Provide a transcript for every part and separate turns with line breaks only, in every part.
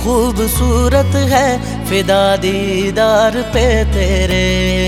खूबसूरत है फिदा दीदार पे तेरे।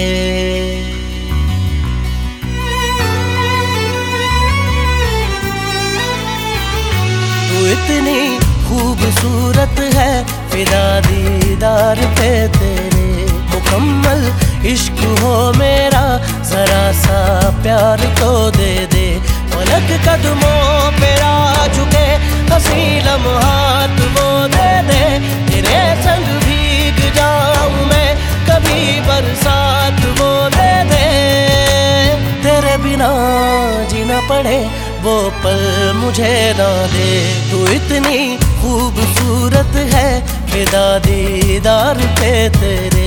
तू इतनी खूबसूरत है फिदा दीदार पे तेरे। मुकम्मल इश्क हो मेरा जरा सा प्यार तो दे दे। पलक कदमों पे आ झुके हंसी लम्हात वो दे दे। तेरे संग भीग जाऊं मैं कभी बरसात वो दे दे। तेरे बिना जीना पड़े वो पल मुझे ना दे। तू इतनी खूबसूरत है फिदा दीदार पे तेरे।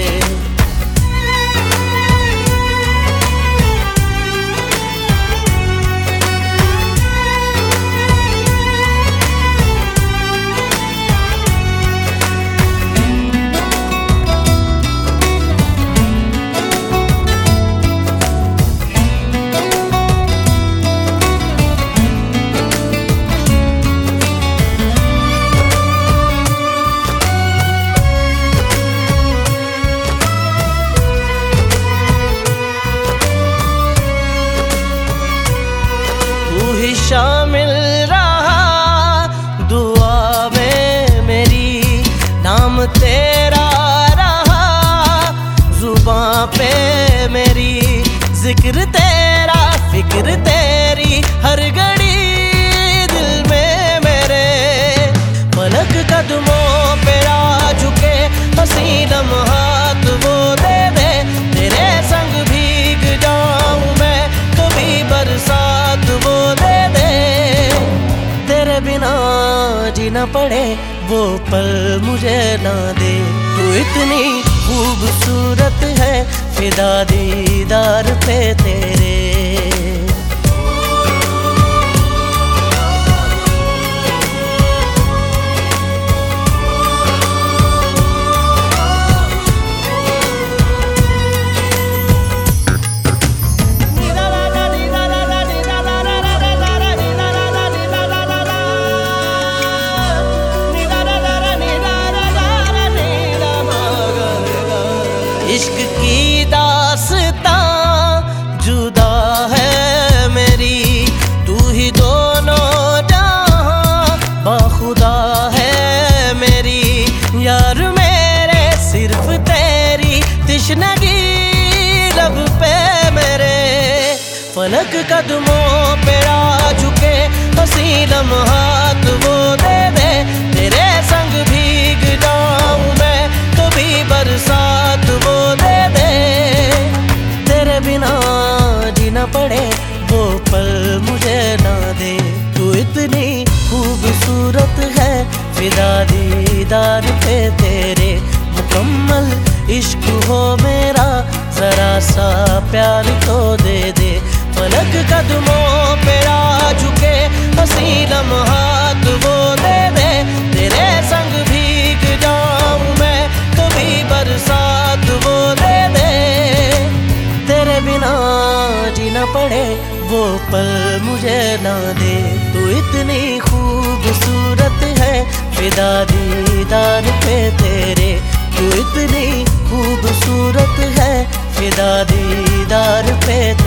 शामिल रहा दुआ में मेरी, नाम तेरा रहा जुबां पे मेरी। जिक्र तेरा फिक्र तेरी हर घड़ी दिल में मेरे। पलक कदमों पे आ झुके हंसी लम्हात वो दे दे। तेरे संग भीग जाऊं मैं कभी बरसात वो दे दे। तेरे बिना जीना पड़े वो पल मुझे ना दे। तू इतनी खूबसूरत है फिदा दीदार पे तेरे। इश्क की दास्तां जुदा है मेरी। तू ही दोनों जहां बाखुदा है मेरी। यार मेरे सिर्फ तेरी तिश्नगी लब पे मेरे। फलक कदमों पे आ झुके हंसी लम्हात वो दे दे। तेरे संग भीग जाऊं मैं कभी बरसात वो दे दे। तेरे बिना जीना पड़े वो पल मुझे ना दे। तू इतनी खूबसूरत है फिदा दीदार पे तेरे। मुकम्मल इश्क हो मेरा जरा सा प्यार तो दे दे। पलक कदमों पे आ झुके हंसी लम्हात वो दे दे। तेरे संग भीग जाऊं मैं कभी बरसात वो दे दे। तेरे बिना जीना पड़े वो पल मुझे ना दे। तू इतनी खूबसूरत है फिदा दीदार पे तेरे। तू इतनी खूबसूरत है फिदा दीदार पे